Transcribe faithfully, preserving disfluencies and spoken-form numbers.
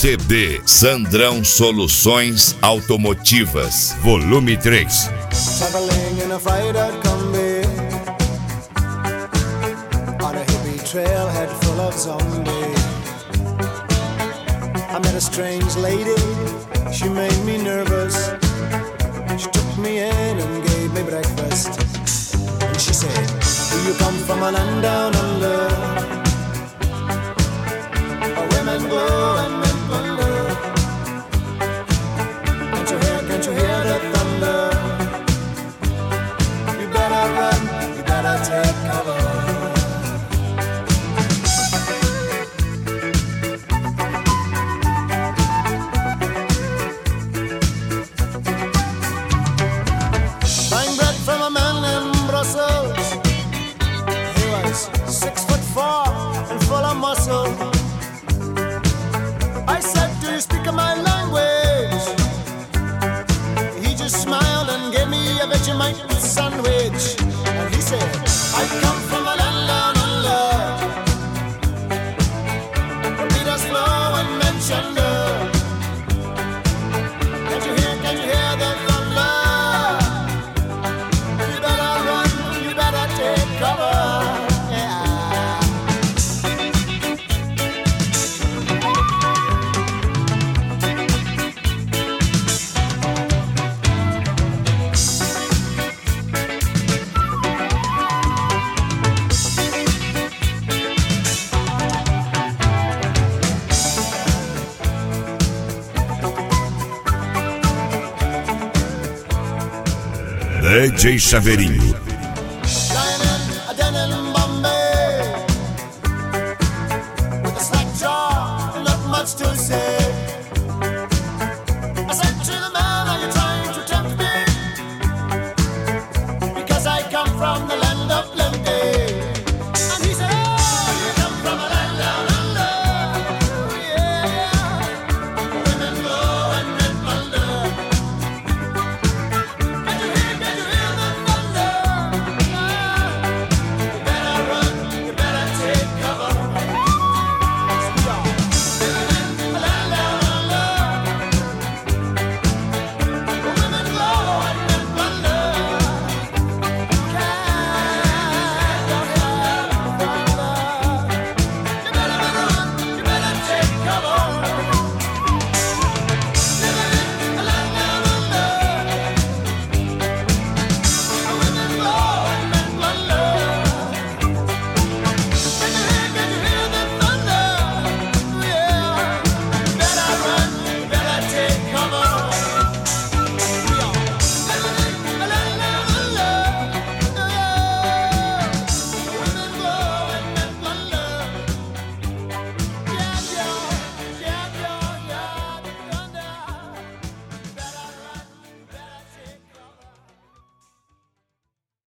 C D Sandrão Soluções Automotivas, volume três. Traveling in a fried-out Kombi on a hippie trailhead full of zombies. I met a strange lady, she made me nervous. She took me in and gave me breakfast. And she said, do you come from a land down under, where women go and men wonder? Can't you hear, can't you hear the thunder? You better run, you better take cover. Six foot four and full of muscle. I said, do you speak my language? He just smiled and gave me a Vegemite sandwich. And he said, I come from a land down under, where Peter's flow and mentioned her. Can't you hear, can't you hear the thunder? You better run, you better take cover. D J Chaveirinho